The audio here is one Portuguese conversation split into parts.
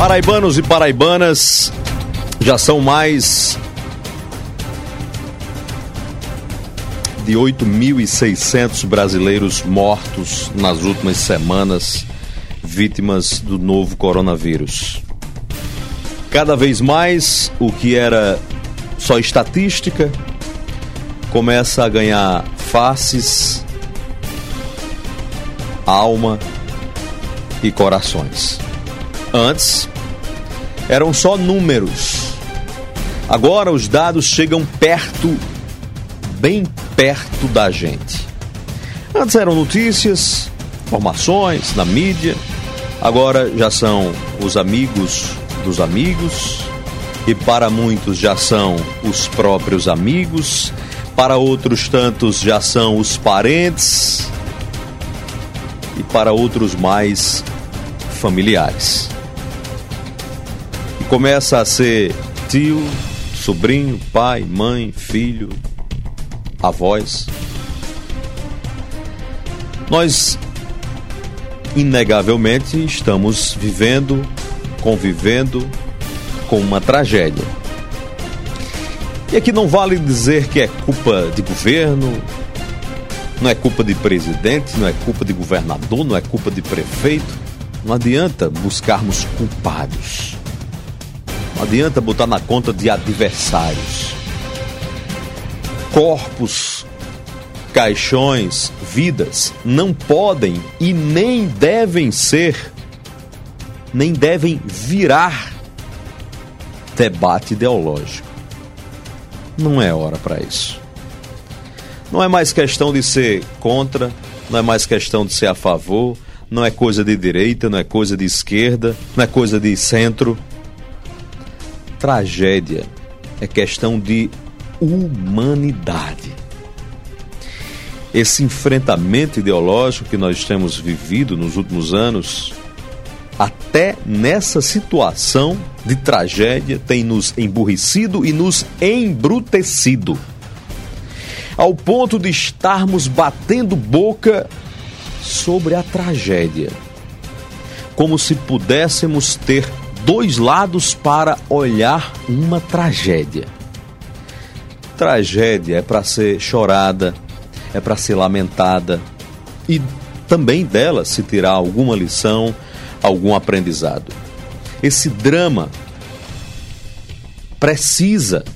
Paraibanos e paraibanas, já são mais de 8.600 brasileiros mortos nas últimas semanas, vítimas do novo coronavírus. Cada vez mais, o que era só estatística começa a ganhar faces, alma e corações. Antes, eram só números. Agora os dados chegam perto, bem perto da gente. Antes eram notícias, informações na mídia. Agora já são os amigos dos amigos. E para muitos já são os próprios amigos. Para outros tantos já são os parentes. E para outros mais, familiares. E começa a ser tio, sobrinho, pai, mãe, filho, avós. Nós, inegavelmente, estamos vivendo, convivendo com uma tragédia. E aqui não vale dizer que é culpa de governo, não é culpa de presidente, não é culpa de governador, não é culpa de prefeito. Não adianta buscarmos culpados. Não adianta botar na conta de adversários. Corpos, caixões, vidas não podem e nem devem ser, nem devem virar debate ideológico. Não é hora para isso. Não é mais questão de ser contra, não é mais questão de ser a favor, não é coisa de direita, não é coisa de esquerda, não é coisa de centro. Tragédia é questão de humanidade. Esse enfrentamento ideológico que nós temos vivido nos últimos anos, até nessa situação de tragédia, tem nos emburrecido e nos embrutecido, ao ponto de estarmos batendo boca sobre a tragédia, como se pudéssemos ter dois lados para olhar uma tragédia. Tragédia é para ser chorada, é para ser lamentada e também dela se tirar alguma lição, algum aprendizado. Esse drama precisa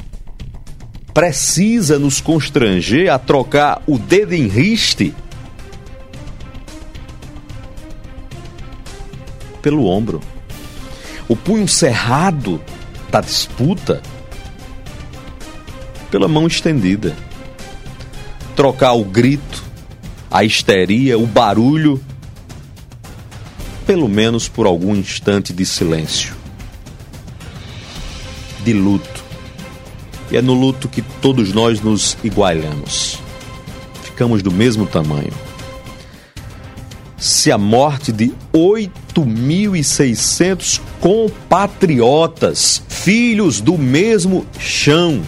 nos constranger a trocar o dedo em riste pelo ombro, o punho cerrado da disputa pela mão estendida, trocar o grito, a histeria, o barulho, pelo menos por algum instante de silêncio, de luto. E é no luto que todos nós nos igualamos, ficamos do mesmo tamanho. Se a morte de 8.600 compatriotas, filhos do mesmo chão,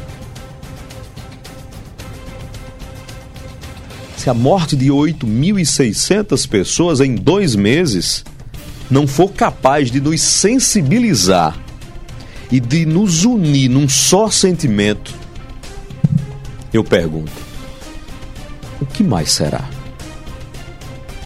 se a morte de 8.600 pessoas em 2 meses não for capaz de nos sensibilizar e de nos unir num só sentimento, eu pergunto, o que mais será?